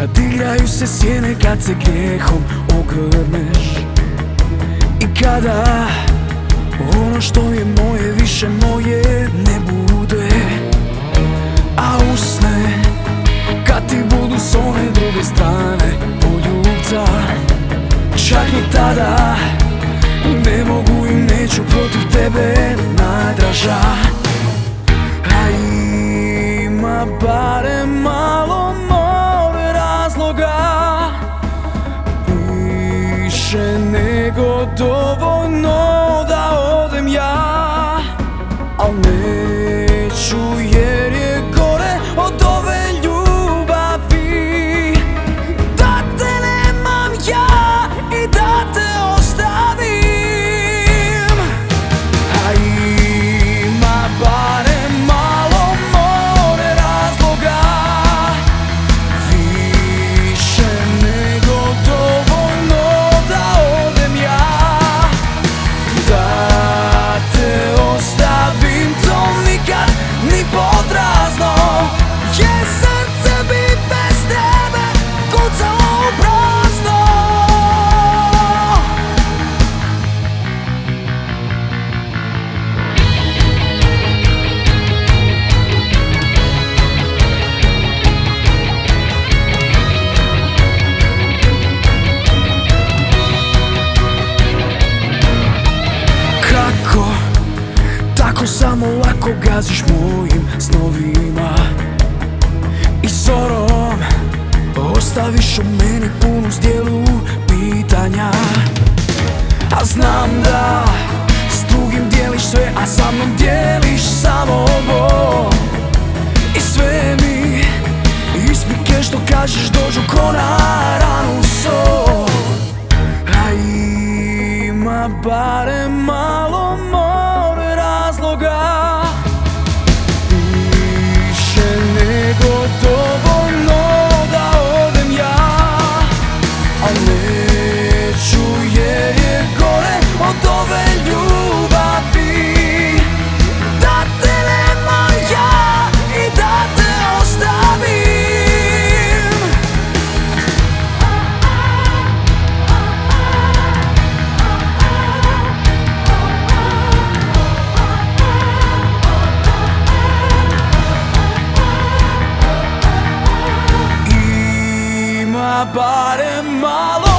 Kad igraju se sjene, kad se grijehom ogrneš i kada ono što je moje više moje ne bude, a usne kad ti budu s one druge strane poljubca, čak ni tada ne mogu i neću protiv tebe najdraža. A ima barem malo more razloga, više nego dovoljno da odem ja, al neću jer je gore od ove ljubavi. Da te nemam ja i da te ostavim, a ima barem malo more razloga, više nego dovoljno da odem ja, da te ostavim, to nikad ni podrazno, jer srce bi bez tebe kucalo u prazno. Kako, tako samo lako gaziš mojim snovima i zorom ostaviš u meni punu zdjelu pitanja. A znam da s drugim dijeliš sve, a sa mnom dijeliš samo bol. I sve mi isprike što kažeš dođu ko na ranu sol. A ima barem malo more razloga, više nego dovoljno da odem ja, al neću jer je gore od ove ljubavi. Da te nemam ja i da te ostavim, ima barem malo